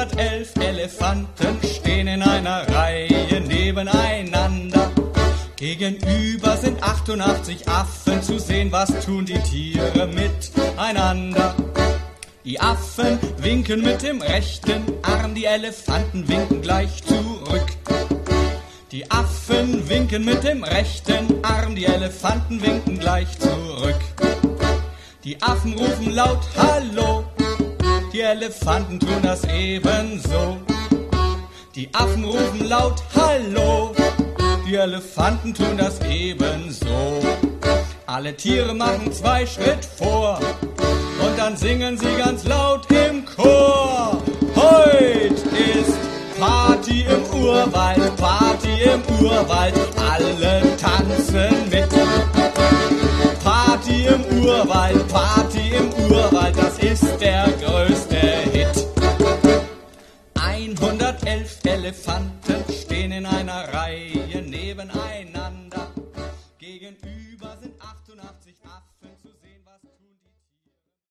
111 Elefanten stehen in einer Reihe nebeneinander. Gegenüber sind 88 Affen zu sehen, was tun die Tiere miteinander. Die Affen winken mit dem rechten Arm, die Elefanten winken gleich zurück. Die Affen winken mit dem rechten Arm, die Elefanten winken gleich zurück. Die Affen rufen laut Hallo, die Elefanten tun das ebenso. Die Affen rufen laut Hallo, die Elefanten tun das ebenso. Alle Tiere machen 2 Schritt vor und dann singen sie ganz laut im Chor. Heut ist Party im Urwald, Party im Urwald, alle tanzen mit. Party im Urwald, Party im Urwald, das ist der größte Hit. 111 Elefanten stehen in einer Reihe nebeneinander.